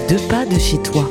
deux pas de chez toi.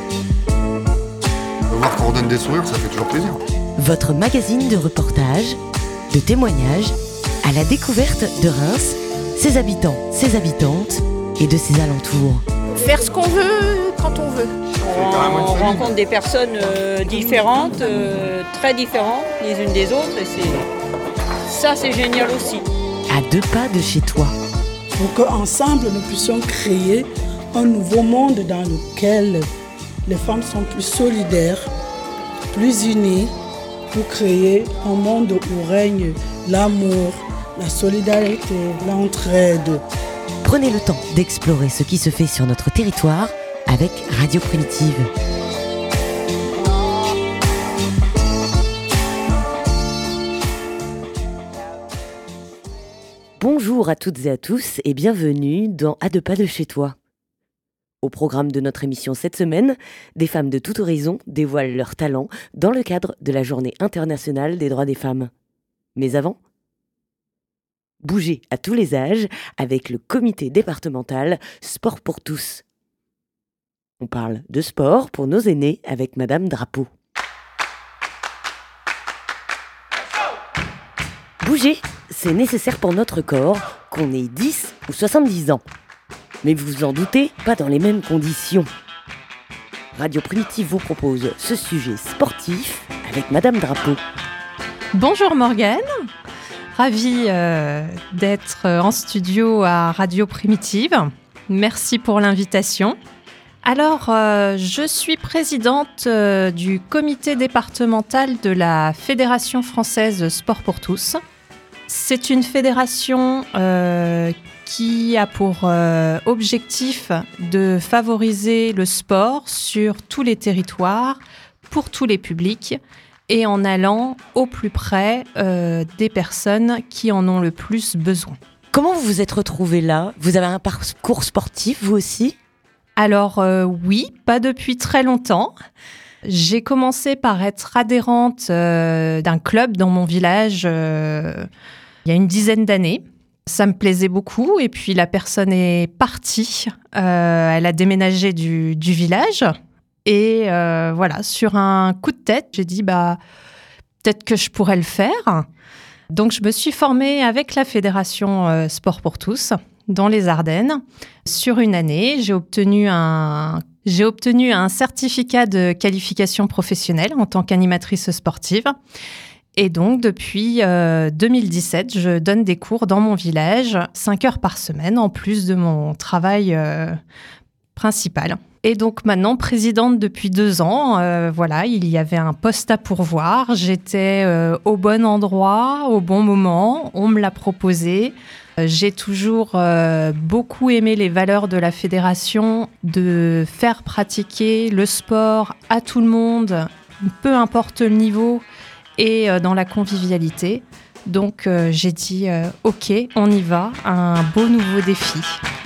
Voir qu'on redonne des sourires, ça fait toujours plaisir. Votre magazine de reportages, de témoignages, à la découverte de Reims, ses habitants, ses habitantes et de ses alentours. Faire ce qu'on veut, quand on veut. On rencontre des personnes différentes, très différentes les unes des autres. Et ça, c'est génial aussi. À deux pas de chez toi. Pour qu'ensemble, nous puissions créer un nouveau monde dans lequel les femmes sont plus solidaires, plus unies, pour créer un monde où règne l'amour, la solidarité, l'entraide. Prenez le temps d'explorer ce qui se fait sur notre territoire avec Radio Primitive. Bonjour à toutes et à tous et bienvenue dans À deux pas de chez toi. Au programme de notre émission cette semaine, des femmes de tout horizon dévoilent leurs talents dans le cadre de la Journée internationale des droits des femmes. Mais avant, bougez à tous les âges avec le comité départemental Sport pour tous. On parle de sport pour nos aînés avec Madame Drapeau. Bouger, c'est nécessaire pour notre corps, qu'on ait 10 ou 70 ans. Mais vous vous en doutez, pas dans les mêmes conditions. Radio Primitive vous propose ce sujet sportif avec Madame Drapeau. Bonjour Morgane, ravie d'être en studio à Radio Primitive. Merci pour l'invitation. Alors, je suis présidente du comité départemental de la Fédération française Sport pour tous. C'est une fédération qui a pour objectif de favoriser le sport sur tous les territoires, pour tous les publics, et en allant au plus près des personnes qui en ont le plus besoin. Comment vous vous êtes retrouvée là ? Vous avez un parcours sportif, vous aussi ? Alors oui, pas depuis très longtemps. J'ai commencé par être adhérente d'un club dans mon village il y a une dizaine d'années. Ça me plaisait beaucoup et puis la personne est partie. Elle a déménagé du village et voilà, sur un coup de tête, j'ai dit peut-être que je pourrais le faire. Donc je me suis formée avec la Fédération Sport pour tous dans les Ardennes. Sur une année, j'ai obtenu un certificat de qualification professionnelle en tant qu'animatrice sportive. Et donc, depuis 2017, je donne des cours dans mon village, 5 heures par semaine, en plus de mon travail principal. Et donc maintenant, présidente depuis 2 ans, voilà, il y avait un poste à pourvoir. J'étais au bon endroit, au bon moment. On me l'a proposé. J'ai toujours beaucoup aimé les valeurs de la fédération, de faire pratiquer le sport à tout le monde, peu importe le niveau, et dans la convivialité. Donc j'ai dit ok, on y va, un beau nouveau défi.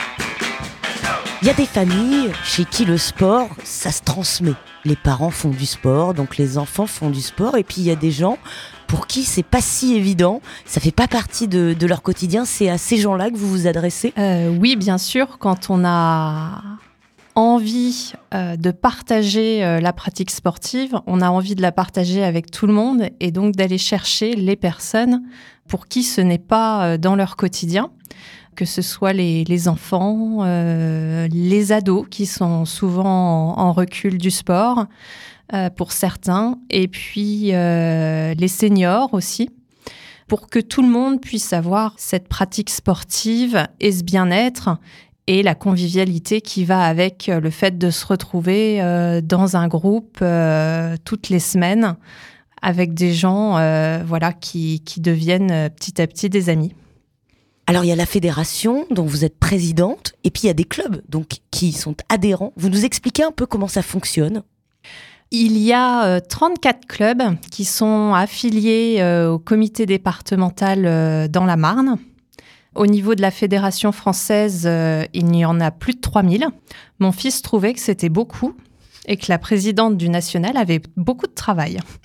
Il y a des familles chez qui le sport, ça se transmet. Les parents font du sport, donc les enfants font du sport, et puis il y a des gens pour qui c'est pas si évident, ça fait pas partie de leur quotidien. C'est à ces gens-là que vous vous adressez ? Oui, bien sûr, quand on a envie de partager la pratique sportive, on a envie de la partager avec tout le monde et donc d'aller chercher les personnes pour qui ce n'est pas dans leur quotidien, que ce soit les enfants, les ados qui sont souvent en recul du sport pour certains, et puis les seniors aussi, pour que tout le monde puisse avoir cette pratique sportive et ce bien-être et la convivialité qui va avec le fait de se retrouver dans un groupe toutes les semaines avec des gens qui deviennent petit à petit des amis. Alors il y a la fédération dont vous êtes présidente et puis il y a des clubs donc, qui sont adhérents. Vous nous expliquez un peu comment ça fonctionne ? Il y a 34 clubs qui sont affiliés au comité départemental dans la Marne. Au niveau de la fédération française, il n'y en a plus de 3000. Mon fils trouvait que c'était beaucoup et que la présidente du national avait beaucoup de travail.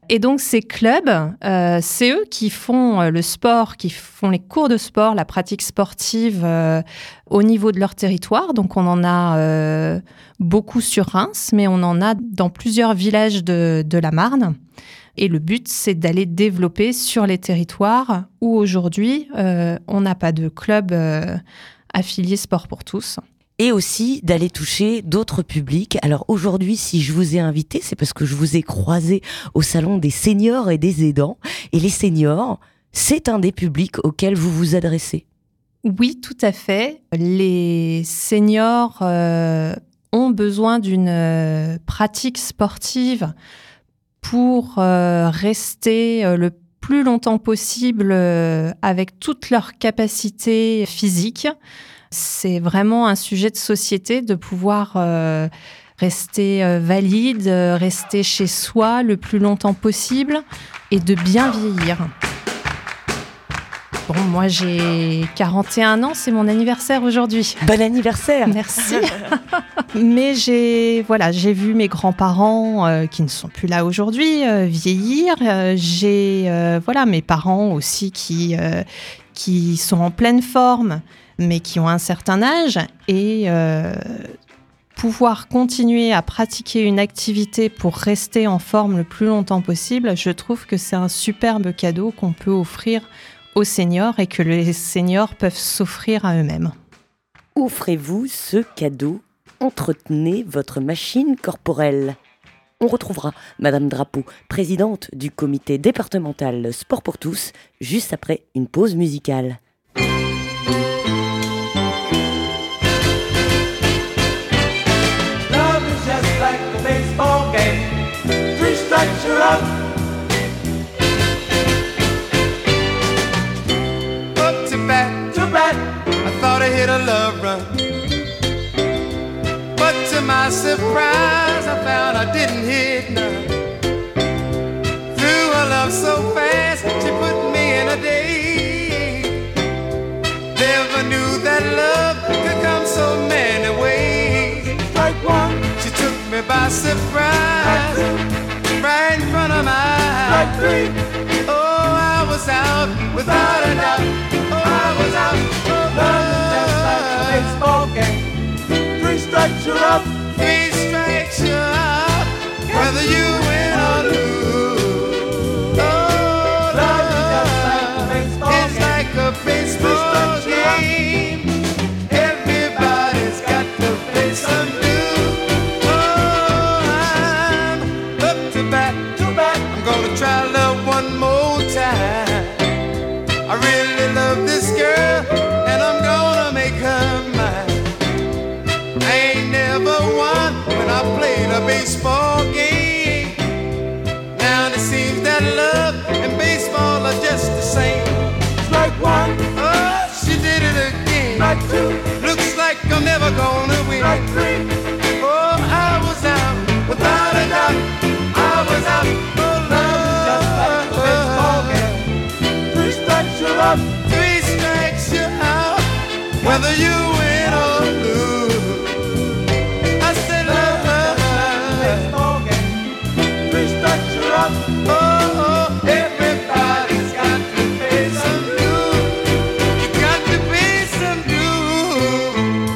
Et donc, ces clubs, c'est eux qui font le sport, qui font les cours de sport, la pratique sportive au niveau de leur territoire. Donc, on en a beaucoup sur Reims, mais on en a dans plusieurs villages de la Marne. Et le but, c'est d'aller développer sur les territoires où aujourd'hui, on n'a pas de club affilié Sport pour tous. Et aussi d'aller toucher d'autres publics. Alors aujourd'hui, si je vous ai invité, c'est parce que je vous ai croisé au salon des seniors et des aidants. Et les seniors, c'est un des publics auxquels vous vous adressez. Oui, tout à fait. Les seniors ont besoin d'une pratique sportive pour rester le plus longtemps possible avec toutes leurs capacités physiques. C'est vraiment un sujet de société de pouvoir rester valide, rester chez soi le plus longtemps possible et de bien vieillir. Bon, moi j'ai 41 ans, c'est mon anniversaire aujourd'hui. Bon anniversaire! Merci. Mais j'ai vu mes grands-parents qui ne sont plus là aujourd'hui vieillir. J'ai mes parents aussi qui sont en pleine forme, mais qui ont un certain âge, et pouvoir continuer à pratiquer une activité pour rester en forme le plus longtemps possible, je trouve que c'est un superbe cadeau qu'on peut offrir aux seniors et que les seniors peuvent s'offrir à eux-mêmes. Offrez-vous ce cadeau, entretenez votre machine corporelle. On retrouvera Madame Drapeau, présidente du comité départemental Sport pour tous, juste après une pause musicale. You're up. Up to bat, I thought I hit a love run, but to my surprise I found I didn't hit none. Threw her love so fast, she put me in a daze. Never knew that love could come so many ways. Like one, she took me by surprise, right in front of my eyes. Oh, I was out without a doubt. Oh, I was out. Oh, love just like a baseball game. 3 strikes you're up. 3 strikes you're out. Whether you win or lose. Oh, love is like a baseball game. Everybody's got to play some dues. Oh, I'm up to bat. I'm gonna try love one more time. I really love this girl, and I'm gonna make her mine. I ain't never won when I played a baseball game. Now it seems that love and baseball are just the same. It's like one, oh, she did it again. Like 2, looks like I'm never gonna win. Like 3, oh, I was out without a doubt. I was out. Oh, love just like a baseball game. 3 strikes you're up. 3 strikes you're out. Whether you win or lose. I said love baseball game. 3 strikes you're up. Oh, everybody's got to pay some dues. You got to pay some dues.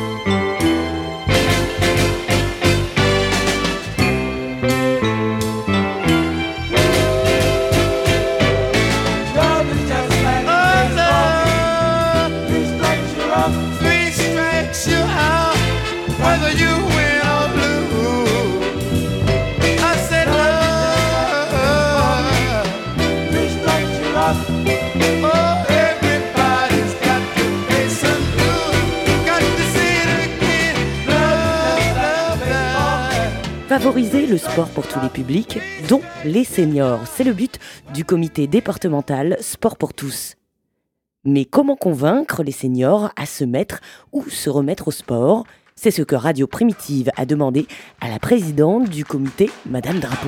Love is just like a baseball game. 3 strikes you're up. 3 strikes you're out. Whether you win or lose. I said love. 3 strikes you're up. Oh, everybody's got to pay some dues. Got to say it again. Love, love, love. Favoriser le sport pour tous les publics, dont les seniors. C'est le but du comité départemental Sport pour tous. Mais comment convaincre les seniors à se mettre ou se remettre au sport ? C'est ce que Radio Primitive a demandé à la présidente du comité, Madame Drapeau.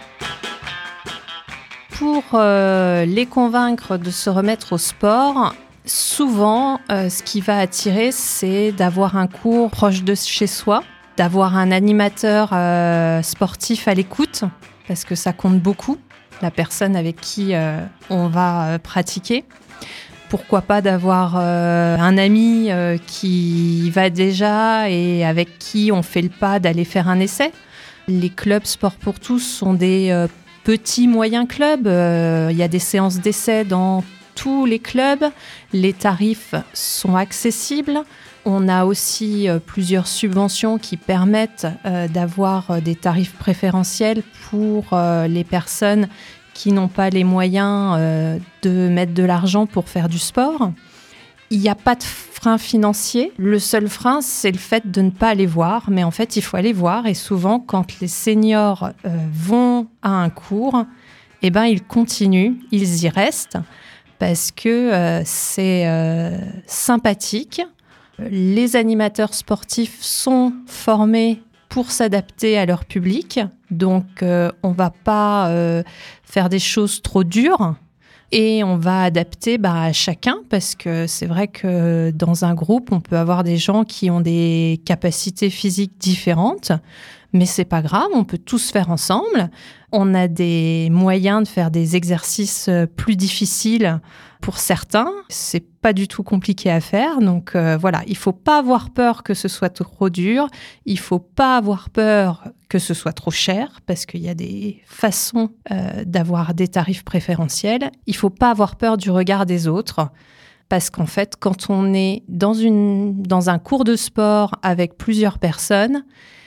Pour les convaincre de se remettre au sport, souvent, ce qui va attirer, c'est d'avoir un cours proche de chez soi, d'avoir un animateur sportif à l'écoute, parce que ça compte beaucoup. la personne avec qui on va pratiquer. Pourquoi pas d'avoir un ami qui va déjà et avec qui on fait le pas d'aller faire un essai. Les clubs Sport pour tous sont des petits moyens clubs. Il y a des séances d'essai dans tous les clubs. Les tarifs sont accessibles. On a aussi plusieurs subventions qui permettent d'avoir des tarifs préférentiels pour les personnes qui n'ont pas les moyens de mettre de l'argent pour faire du sport. Il n'y a pas de frein financier. Le seul frein, c'est le fait de ne pas aller voir. Mais en fait, il faut aller voir. Et souvent, quand les seniors vont à un cours, ils continuent, ils y restent parce que c'est sympathique. Les animateurs sportifs sont formés pour s'adapter à leur public. Donc, on ne va pas faire des choses trop dures et on va adapter à chacun parce que c'est vrai que dans un groupe, on peut avoir des gens qui ont des capacités physiques différentes, mais c'est pas grave, on peut tous faire ensemble. On a des moyens de faire des exercices plus difficiles pour certains. C'est pas du tout compliqué à faire. Donc voilà, il faut pas avoir peur que ce soit trop dur. Il faut pas avoir peur que ce soit trop cher parce qu'il y a des façons d'avoir des tarifs préférentiels. Il faut pas avoir peur du regard des autres. Parce qu'en fait, quand on est dans un cours de sport avec plusieurs personnes,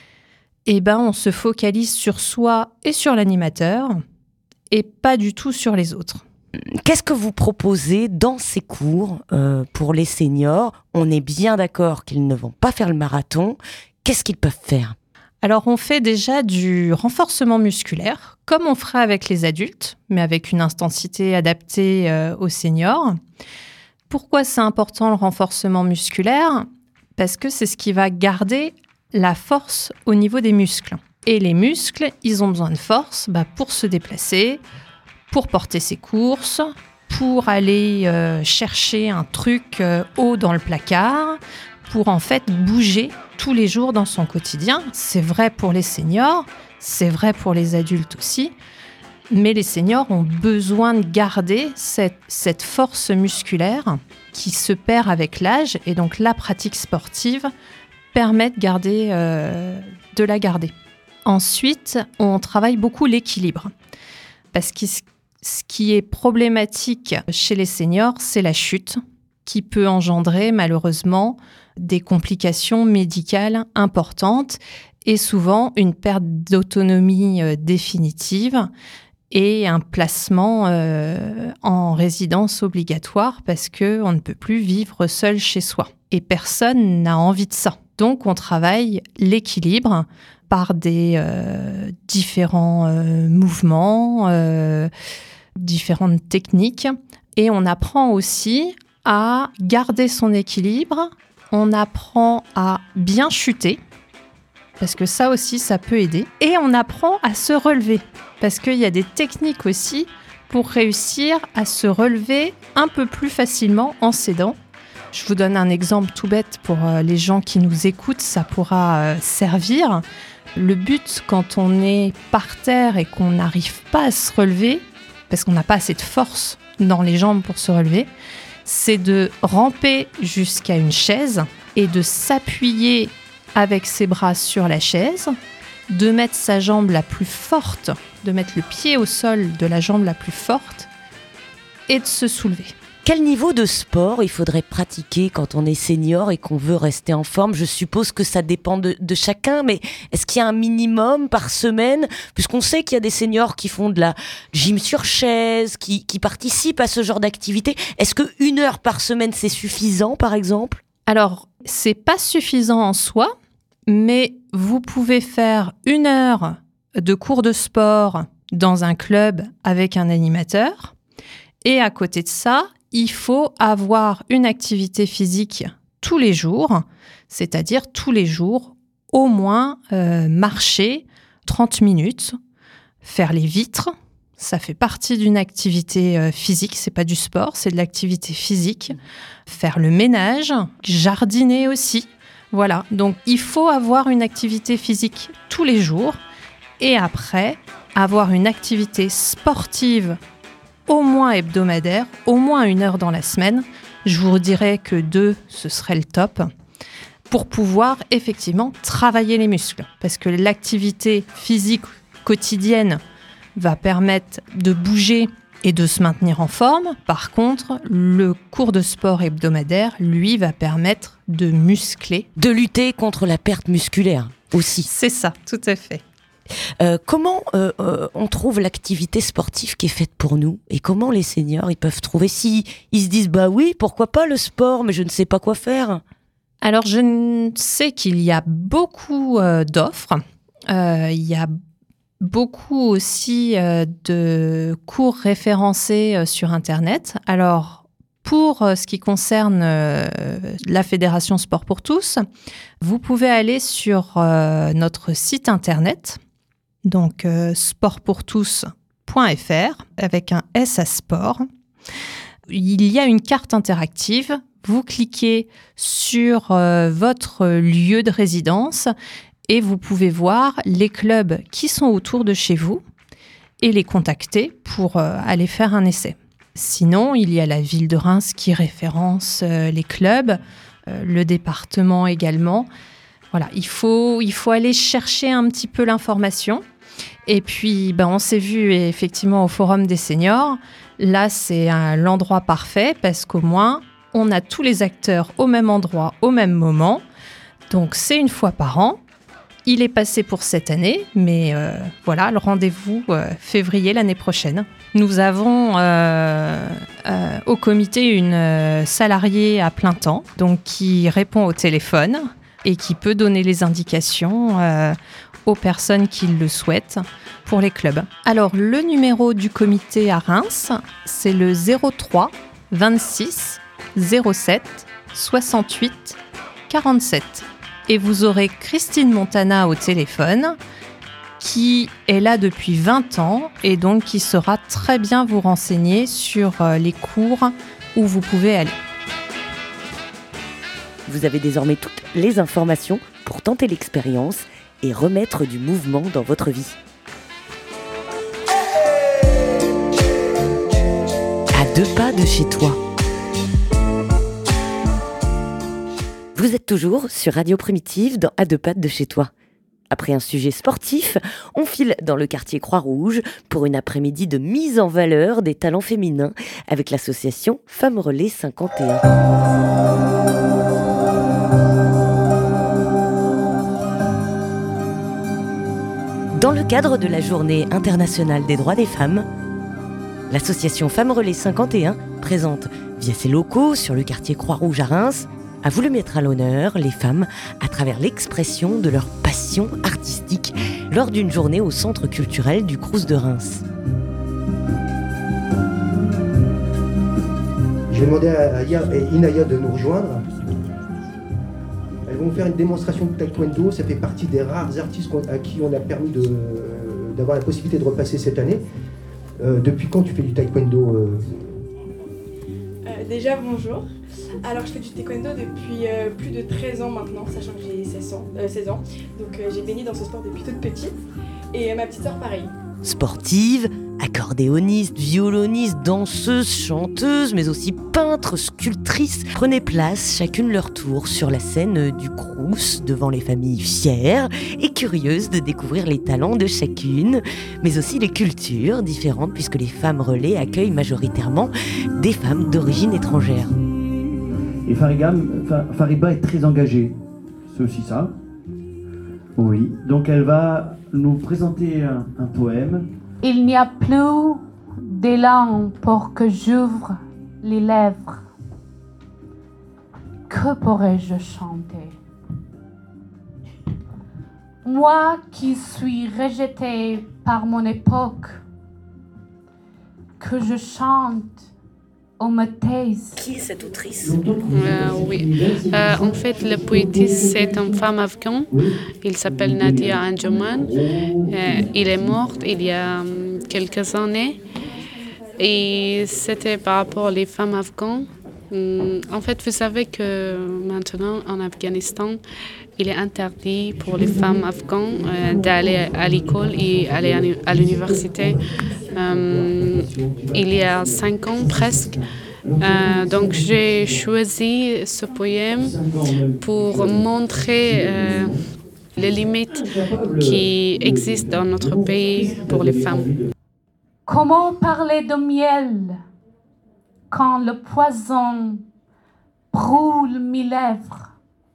on se focalise sur soi et sur l'animateur et pas du tout sur les autres. Qu'est-ce que vous proposez dans ces cours pour les seniors ? On est bien d'accord qu'ils ne vont pas faire le marathon. Qu'est-ce qu'ils peuvent faire ? Alors, on fait déjà du renforcement musculaire, comme on ferait avec les adultes, mais avec une intensité adaptée aux seniors. Pourquoi c'est important le renforcement musculaire ? Parce que c'est ce qui va garder la force au niveau des muscles. Et les muscles, ils ont besoin de force pour se déplacer, pour porter ses courses, pour aller chercher un truc haut dans le placard, pour en fait bouger tous les jours dans son quotidien. C'est vrai pour les seniors, c'est vrai pour les adultes aussi, mais les seniors ont besoin de garder cette force musculaire qui se perd avec l'âge, et donc la pratique sportive permet de la garder. Ensuite, on travaille beaucoup l'équilibre. Parce que ce qui est problématique chez les seniors, c'est la chute, qui peut engendrer malheureusement des complications médicales importantes et souvent une perte d'autonomie définitive et un placement en résidence obligatoire parce qu'on ne peut plus vivre seul chez soi. Et personne n'a envie de ça. Donc, on travaille l'équilibre par des différents mouvements, différentes techniques. Et on apprend aussi à garder son équilibre. On apprend à bien chuter, parce que ça aussi, ça peut aider. Et on apprend à se relever, parce qu'il y a des techniques aussi pour réussir à se relever un peu plus facilement en s'aidant. Je vous donne un exemple tout bête pour les gens qui nous écoutent, ça pourra servir. Le but, quand on est par terre et qu'on n'arrive pas à se relever, parce qu'on n'a pas assez de force dans les jambes pour se relever, c'est de ramper jusqu'à une chaise et de s'appuyer avec ses bras sur la chaise, de mettre sa jambe la plus forte, de mettre le pied au sol de la jambe la plus forte et de se soulever. Quel niveau de sport il faudrait pratiquer quand on est senior et qu'on veut rester en forme ? Je suppose que ça dépend de chacun, mais est-ce qu'il y a un minimum par semaine ? Puisqu'on sait qu'il y a des seniors qui font de la gym sur chaise, qui participent à ce genre d'activité. Est-ce que 1 heure par semaine, c'est suffisant, par exemple ? Alors, c'est pas suffisant en soi, mais vous pouvez faire 1 heure de cours de sport dans un club avec un animateur. Et à côté de ça, il faut avoir une activité physique tous les jours, c'est-à-dire tous les jours, au moins marcher 30 minutes, faire les vitres. Ça fait partie d'une activité physique, c'est pas du sport, c'est de l'activité physique. Faire le ménage, jardiner aussi. Voilà, donc il faut avoir une activité physique tous les jours. Et après, avoir une activité sportive au moins hebdomadaire, au moins 1 heure dans la semaine. Je vous dirais que 2, ce serait le top, pour pouvoir effectivement travailler les muscles. Parce que l'activité physique quotidienne va permettre de bouger et de se maintenir en forme. Par contre, le cours de sport hebdomadaire, lui, va permettre de muscler. De lutter contre la perte musculaire aussi. C'est ça, tout à fait. Comment on trouve l'activité sportive qui est faite pour nous et comment les seniors ils peuvent trouver si ils se disent bah oui pourquoi pas le sport mais je ne sais pas quoi faire. Alors je sais qu'il y a beaucoup d'offres, il y a beaucoup aussi de cours référencés sur Internet. Alors pour ce qui concerne la Fédération Sport pour tous, vous pouvez aller sur notre site Internet. Donc sportpourtous.fr avec un S à sport. Il y a une carte interactive. Vous cliquez sur votre lieu de résidence et vous pouvez voir les clubs qui sont autour de chez vous et les contacter pour aller faire un essai. Sinon, il y a la ville de Reims qui référence les clubs, le département également. Voilà, il faut aller chercher un petit peu l'information. Et puis, on s'est vu effectivement au Forum des seniors. Là, c'est l'endroit parfait parce qu'au moins, on a tous les acteurs au même endroit, au même moment. Donc, c'est 1 fois par an. Il est passé pour cette année, mais voilà, le rendez-vous février l'année prochaine. Nous avons au comité une salariée à plein temps, donc qui répond au téléphone et qui peut donner les indications aux personnes qui le souhaitent pour les clubs. Alors, le numéro du comité à Reims, c'est le 03 26 07 68 47. Et vous aurez Christine Montana au téléphone, qui est là depuis 20 ans et donc qui saura très bien vous renseigner sur les cours où vous pouvez aller. Vous avez désormais toutes les informations pour tenter l'expérience et remettre du mouvement dans votre vie. À 2 pas de chez toi. Vous êtes toujours sur Radio Primitive dans À 2 pas de chez toi. Après un sujet sportif, on file dans le quartier Croix-Rouge pour une après-midi de mise en valeur des talents féminins avec l'association Femmes Relais 51. Dans le cadre de la Journée internationale des droits des femmes, l'association Femmes Relais 51 présente, via ses locaux sur le quartier Croix-Rouge à Reims, a voulu mettre à l'honneur les femmes à travers l'expression de leur passion artistique lors d'une journée au centre culturel du Crous de Reims. Je vais demander à Aya et Inaya de nous rejoindre. Elles vont faire une démonstration de taekwondo. Ça fait partie des rares artistes à qui on a permis d'avoir la possibilité de repasser cette année. Depuis quand tu fais du taekwondo Déjà, bonjour. Alors, je fais du taekwondo depuis plus de 13 ans maintenant, sachant que j'ai 16 ans. Donc, j'ai baigné dans ce sport depuis toute petite. Et ma petite sœur, pareil. Sportive, accordéoniste, violoniste, danseuse, chanteuse, mais aussi peintre, sculptrice, prenaient place chacune leur tour sur la scène du Crous devant les familles fières et curieuses de découvrir les talents de chacune, mais aussi les cultures différentes puisque les femmes relais accueillent majoritairement des femmes d'origine étrangère. Et Fariba est très engagée, c'est aussi ça. Oui, donc elle va nous présenter un poème. Il n'y a plus d'élan pour que j'ouvre les lèvres. Que pourrais-je chanter? Moi qui suis rejetée par mon époque, que je chante, on me taise. Qui est cette autrice? Oui. En fait, la poétesse, c'est une femme afghane. Il s'appelle Nadia Anjuman. Il est mort il y a quelques années. Et c'était par rapport aux femmes afghanes. En fait, vous savez que maintenant, en Afghanistan, il est interdit pour les femmes afghanes d'aller à l'école et aller à l'université. Il y a 5 ans presque. Donc j'ai choisi ce poème pour montrer les limites qui existent dans notre pays pour les femmes. Comment parler de miel quand le poison brûle mes lèvres?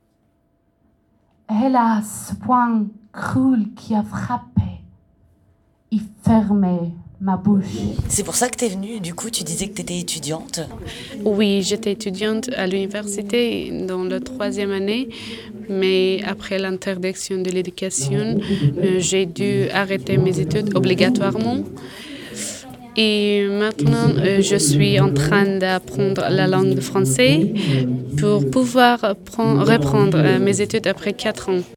Hélas, ce point cruel qui a frappé et fermé ma bouche. C'est pour ça que t'es venue, du coup tu disais que t'étais étudiante. Oui, j'étais étudiante à l'université dans la 3e année, mais après l'interdiction de l'éducation, j'ai dû arrêter mes études obligatoirement. Et maintenant, je suis en train d'apprendre la langue française pour pouvoir reprendre mes études après 4 ans.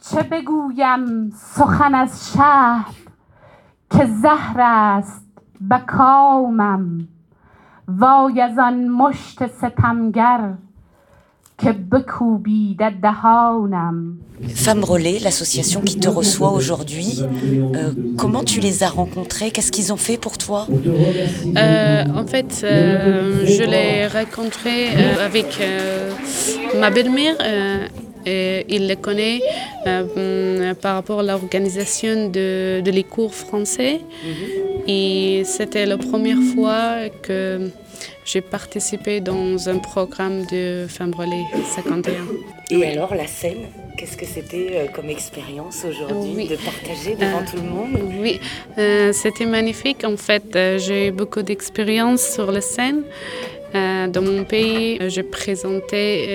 که زهر است به کامم وای از آن مشت ستمگر که بکوبیده دهانم. Femmes Relais, l'association qui te reçoit aujourd'hui, comment tu les as rencontrés? Qu'est-ce qu'ils ont fait pour toi? En fait, je l'ai rencontré avec ma belle-mère. Il les connaît par rapport à l'organisation de les cours français. Et c'était la première fois que j'ai participé dans un programme de Femmes Relais 51. Et alors la scène, qu'est-ce que c'était comme expérience aujourd'hui de partager devant tout le monde? Oui, c'était magnifique. En fait, j'ai eu beaucoup d'expérience sur la scène. Dans mon pays, j'ai présenté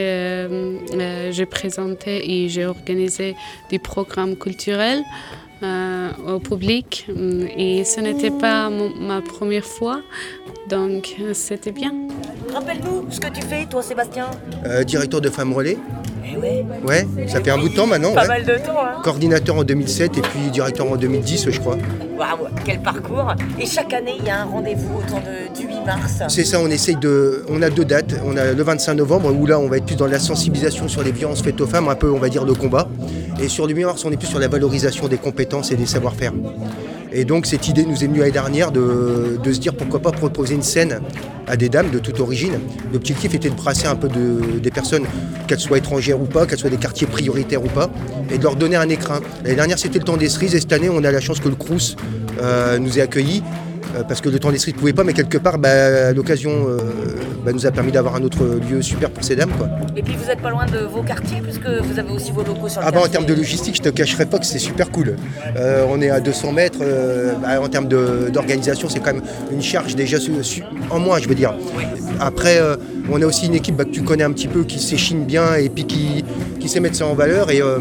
et j'ai organisé des programmes culturels au public. Et ce n'était pas ma première fois, donc c'était bien. Rappelle-nous ce que tu fais, toi, Sébastien. Directeur de Femmes Relais. Ouais, ça fait un bout de temps maintenant. Pas mal de temps. Hein. Coordinateur en 2007 et puis directeur en 2010, je crois. Waouh, quel parcours! Et chaque année, il y a un rendez-vous autour du 8 mars. C'est ça, on a 2 dates. On a le 25 novembre où là, on va être plus dans la sensibilisation sur les violences faites aux femmes, un peu, on va dire, de combat. Et sur le 8 mars, on est plus sur la valorisation des compétences et des savoir-faire. Et donc, cette idée nous est venue l'année dernière de se dire pourquoi pas proposer une scène à des dames de toute origine. L'objectif était de brasser un peu des personnes, qu'elles soient étrangères ou pas, qu'elles soient des quartiers prioritaires ou pas, et de leur donner un écrin. L'année dernière, c'était le temps des cerises, et cette année, on a la chance que le Crous nous ait accueillis, parce que le temps des cerises ne pouvait pas, mais quelque part, l'occasion nous a permis d'avoir un autre lieu super pour ces dames, quoi. Et puis, vous n'êtes pas loin de vos quartiers, puisque vous avez aussi vos locaux sur le quartier. En termes de logistique, je ne te cacherai pas que c'est super cool. On est à 200 mètres. En termes d'organisation, c'est quand même une charge déjà en moins, je veux dire. Oui. Après, on a aussi une équipe que tu connais un petit peu, qui s'échine bien et puis qui sait mettre ça en valeur. Et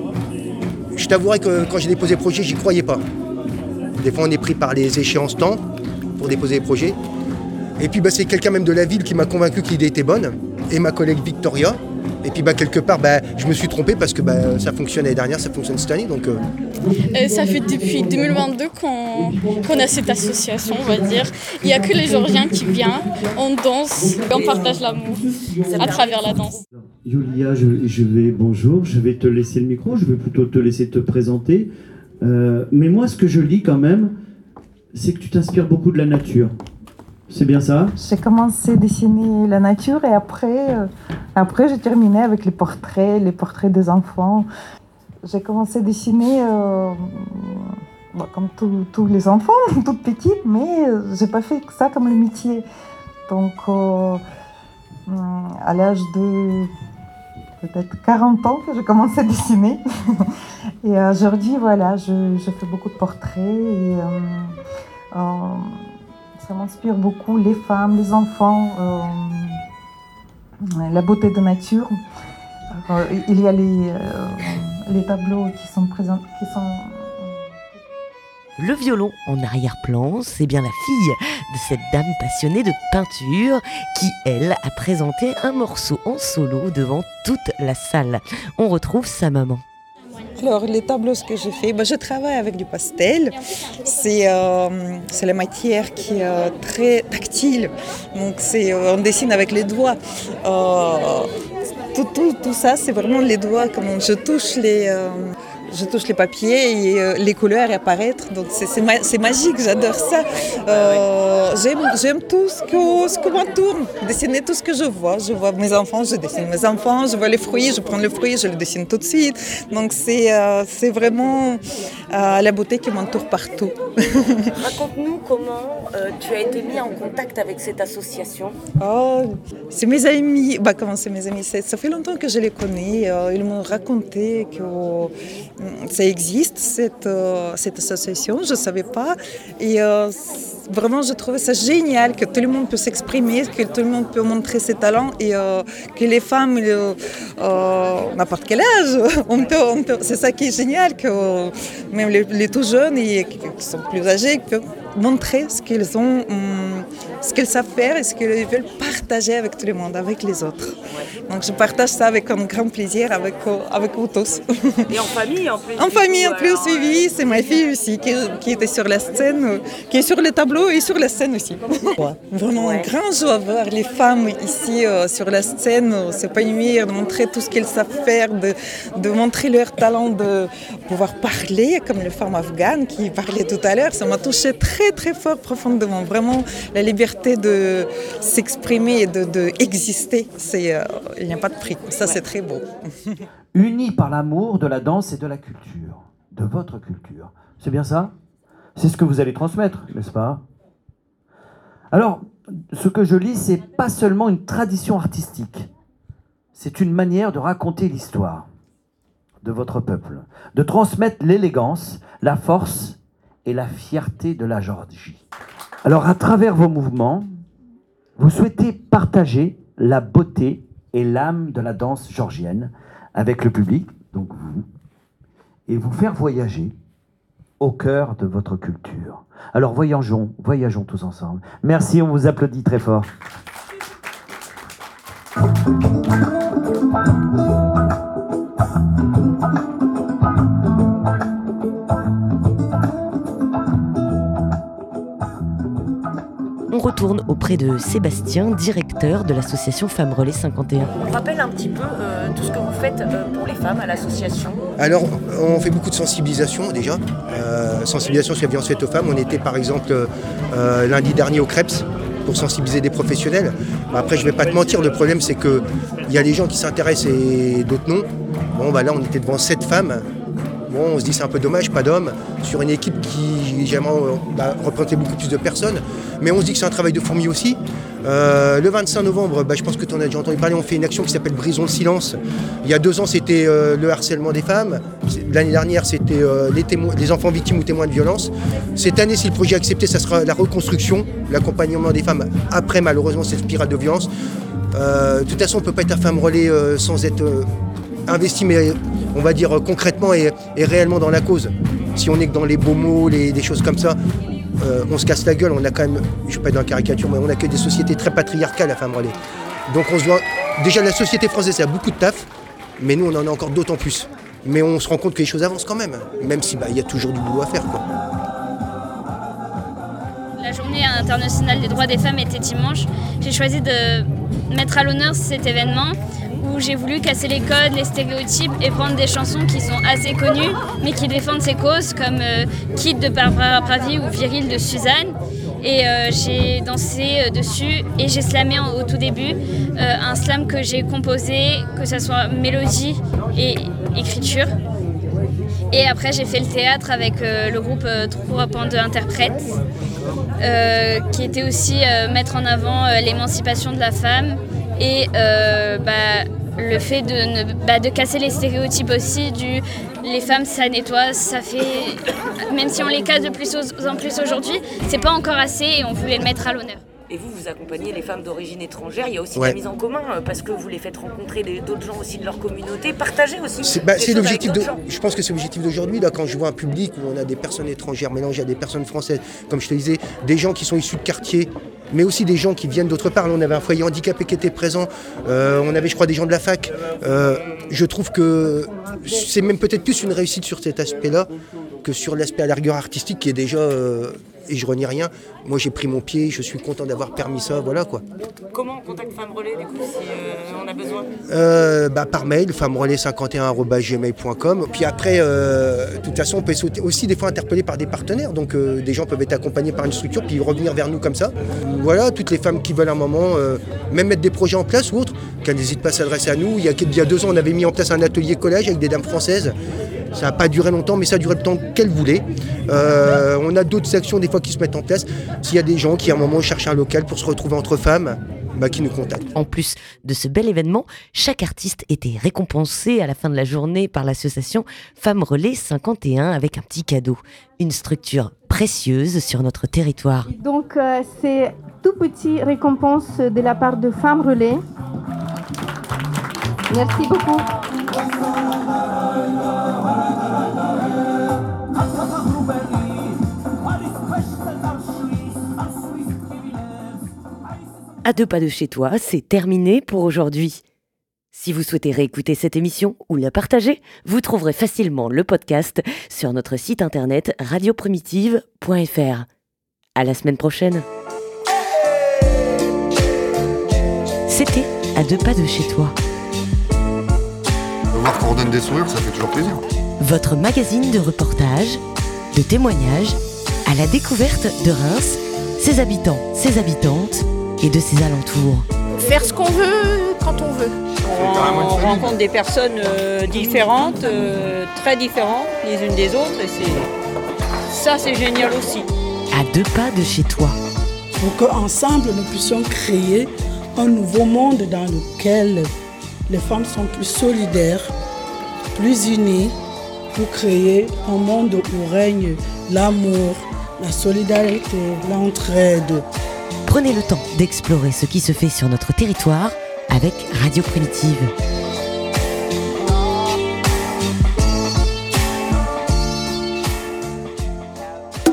je t'avouerai que quand j'ai déposé le projet, j'y croyais pas. Des fois, on est pris par les échéances temps pour déposer les projets. Et puis, c'est quelqu'un même de la ville qui m'a convaincu que l'idée était bonne. Et ma collègue Victoria. Et puis, quelque part, je me suis trompé parce que ça fonctionne l'année dernière, ça fonctionne cette année. Donc, ça fait depuis 2022 qu'on a cette association, on va dire. Il n'y a que les Georgiens qui viennent, on danse, on partage l'amour à travers la danse. Yulia, bonjour, je vais te laisser le micro, je vais plutôt te laisser te présenter. Mais moi, ce que je lis quand même, c'est que tu t'inspires beaucoup de la nature. C'est bien ça? J'ai commencé à dessiner la nature et après j'ai terminé avec les portraits des enfants. J'ai commencé à dessiner comme tous les enfants, toute petite, mais j'ai pas fait ça comme le métier. Donc à l'âge de peut-être 40 ans que j'ai commencé à dessiner. Et aujourd'hui, voilà, je fais beaucoup de portraits et ça m'inspire beaucoup, les femmes, les enfants, la beauté de nature. Il y a les tableaux qui sont présents, Le violon en arrière-plan, c'est bien la fille de cette dame passionnée de peinture qui, elle, a présenté un morceau en solo devant toute la salle. On retrouve sa maman. Alors, les tableaux que je fais, je travaille avec du pastel. C'est la matière qui est très tactile. Donc, on dessine avec les doigts. Tout ça, c'est vraiment les doigts. Comment je touche les papiers et les couleurs apparaître. Donc c'est magique, j'adore ça. J'aime tout ce que m'entoure, dessiner tout ce que je vois. Je vois mes enfants, je dessine mes enfants, je vois les fruits, je prends les fruits, je les dessine tout de suite. Donc c'est vraiment la beauté qui m'entoure partout. Raconte-nous comment tu as été mis en contact avec cette association. C'est mes amis. Comment c'est mes amis? Ça fait longtemps que je les connais. Ils m'ont raconté que ça existe, cette association, je ne savais pas. Et vraiment, je trouvais ça génial que tout le monde peut s'exprimer, que tout le monde peut montrer ses talents et que les femmes, n'importe quel âge, c'est ça qui est génial, que même les tout jeunes et qui sont plus âgés peuvent montrer ce qu'ils ont, ce qu'ils savent faire et ce qu'ils veulent partager avec tout le monde, avec les autres. Donc je partage ça avec un grand plaisir avec vous tous. Et en famille en plus. En famille en plus, oui, c'est ma fille aussi qui était sur la scène, qui est sur les tableaux et sur la scène aussi. Vraiment un grand joie de voir les femmes ici sur la scène, s'épanouir, de montrer tout ce qu'elles savent faire, de montrer leur talent, de pouvoir parler comme les femmes afghanes qui parlaient tout à l'heure. Ça m'a touché très très fort, profondément. Vraiment, la liberté de s'exprimer et d'exister, il n'y a pas de prix. Ça, c'est très beau. Unis par l'amour de la danse et de la culture, de votre culture. C'est bien ça? C'est ce que vous allez transmettre, n'est-ce pas? Alors, ce que je lis, c'est pas seulement une tradition artistique. C'est une manière de raconter l'histoire de votre peuple, de transmettre l'élégance, la force et la fierté de la Géorgie. Alors, à travers vos mouvements, vous souhaitez partager la beauté et l'âme de la danse géorgienne avec le public, donc vous, et vous faire voyager au cœur de votre culture. Alors voyageons tous ensemble. Merci, on vous applaudit très fort. On retourne auprès de Sébastien, directeur de l'association Femmes Relais 51. On rappelle un petit peu tout ce que vous faites pour les femmes à l'association. Alors, on fait beaucoup de sensibilisation déjà. Sensibilisation sur la violence faite aux femmes. On était par exemple lundi dernier au Krebs pour sensibiliser des professionnels. Après, je ne vais pas te mentir, le problème c'est qu'il y a des gens qui s'intéressent et d'autres non. Bon, là, on était devant 7 femmes. Bon, on se dit c'est un peu dommage, pas d'hommes, sur une équipe qui j'aimerais représentait beaucoup plus de personnes. Mais on se dit que c'est un travail de fourmi aussi. Le 25 novembre, je pense que tu en as déjà entendu parler, on fait une action qui s'appelle Brisons le silence. Il y a 2 ans, c'était le harcèlement des femmes. L'année dernière, c'était les enfants victimes ou témoins de violence. Cette année, si le projet est accepté, ça sera la reconstruction, l'accompagnement des femmes après, malheureusement, cette spirale de violence. De toute façon, on ne peut pas être femme relais sans être investi, mais on va dire concrètement et réellement dans la cause. Si on est que dans les beaux mots, des choses comme ça, on se casse la gueule. On a quand même, je ne vais pas être dans la caricature, mais on a que des sociétés très patriarcales à Femmes Relais. Donc on se voit, déjà la société française a beaucoup de taf, mais nous on en a encore d'autant plus. Mais on se rend compte que les choses avancent quand même si y a toujours du boulot à faire, quoi. La journée internationale des droits des femmes était dimanche. J'ai choisi de mettre à l'honneur cet événement où j'ai voulu casser les codes, les stéréotypes et prendre des chansons qui sont assez connues mais qui défendent ces causes comme Kid de Barbara Pravi ou Viril de Suzanne. Et j'ai dansé dessus et j'ai slamé au tout début, un slam que j'ai composé, que ce soit mélodie et écriture. Et après j'ai fait le théâtre avec le groupe Trois Pans Interprètes, qui était aussi mettre en avant l'émancipation de la femme et le fait de casser les stéréotypes aussi les femmes ça nettoie, ça fait, même si on les casse de plus en plus aujourd'hui, c'est pas encore assez et on voulait le mettre à l'honneur. Et vous accompagnez les femmes d'origine étrangère, il y a aussi la mise en commun parce que vous les faites rencontrer d'autres gens aussi de leur communauté, partagez aussi. C'est l'objectif je pense que c'est l'objectif d'aujourd'hui, là, quand je vois un public où on a des personnes étrangères mélangées à des personnes françaises, comme je te disais, des gens qui sont issus de quartiers, mais aussi des gens qui viennent d'autre part. Là, on avait un foyer handicapé qui était présent, on avait je crois des gens de la fac. Je trouve que c'est même peut-être plus une réussite sur cet aspect-là que sur l'aspect à la rigueur artistique qui est déjà, et je renie rien, moi j'ai pris mon pied, je suis content d'avoir permis ça, voilà quoi. Comment on contacte Femmes Relais du coup si on a besoin Par mail, femmerelais51@gmail.com. Puis après, de toute façon, on peut être aussi des fois interpellé par des partenaires, donc des gens peuvent être accompagnés par une structure puis revenir vers nous comme ça. Voilà, toutes les femmes qui veulent un moment, même mettre des projets en place ou autres, qu'elles n'hésitent pas à s'adresser à nous. Il y a 2 ans, on avait mis en place un atelier collège avec des dames françaises. Ça n'a pas duré longtemps, mais ça a duré le temps qu'elles voulaient. On a d'autres actions des fois qui se mettent en place. S'il y a des gens qui à un moment cherchent un local pour se retrouver entre femmes, qui nous contactent. En plus de ce bel événement, chaque artiste était récompensé à la fin de la journée par l'association Femmes Relais 51 avec un petit cadeau. Une structure précieuse sur notre territoire. Donc c'est tout petit récompense de la part de Femmes Relais. Merci beaucoup. À 2 pas de chez toi, c'est terminé pour aujourd'hui. Si vous souhaitez réécouter cette émission ou la partager, vous trouverez facilement le podcast sur notre site internet radioprimitive.fr. À la semaine prochaine. C'était À 2 pas de chez toi. Voir qu'on redonne des sourires, ça fait toujours plaisir. Votre magazine de reportages, de témoignages, à la découverte de Reims, ses habitants, ses habitantes et de ses alentours. Faire ce qu'on veut, quand on veut. On rencontre des personnes différentes, très différentes les unes des autres, et ça c'est génial aussi. À 2 pas de chez toi. Pour qu'ensemble nous puissions créer un nouveau monde dans lequel les femmes sont plus solidaires, plus unies, pour créer un monde où règne l'amour, la solidarité, l'entraide. Prenez le temps d'explorer ce qui se fait sur notre territoire avec Radio Primitive.